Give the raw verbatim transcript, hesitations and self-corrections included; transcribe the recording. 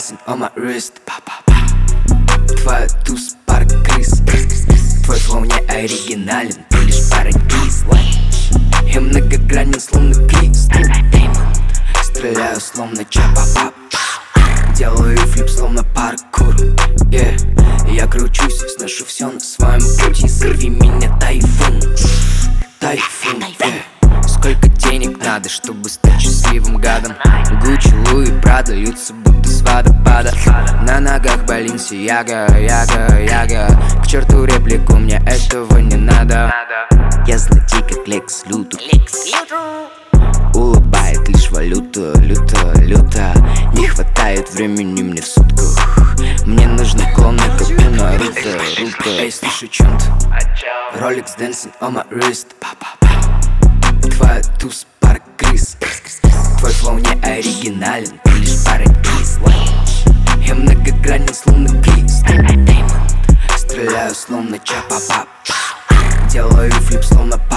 dancing on my wrist. Твоя туз пара крыс. Твой флоу не оригинален, ты лишь парадиз. Я многогранен, словно кристалл. Стреляю, словно чапа-пап. Делаю флип, словно паркур. yeah. Я кручусь, сношу все на своем пути. Сорви меня, тайфун. Тайфун, yeah. Сколько денег надо, чтобы стать счастливым гадом? Гуччи, Луи, Прада льются будто с водопада. На ногах Баленсиага, яга, яга. К черту реплику, мне этого не надо. Я злодей, как Лекс Лютер. Улыбает лишь валюта, люто, люто. Не хватает времени мне в сутках. Мне нужны клоны, как у Наруто, Руто. Эй, слушай, чем ты? Rolex dancing on my wrist. Твоя туз пара крыс. Твой флоу не оригинален, ты лишь парадиз. Я многогранен, словно кристалл. Стреляю, словно чапа-пап. Делаю флип, словно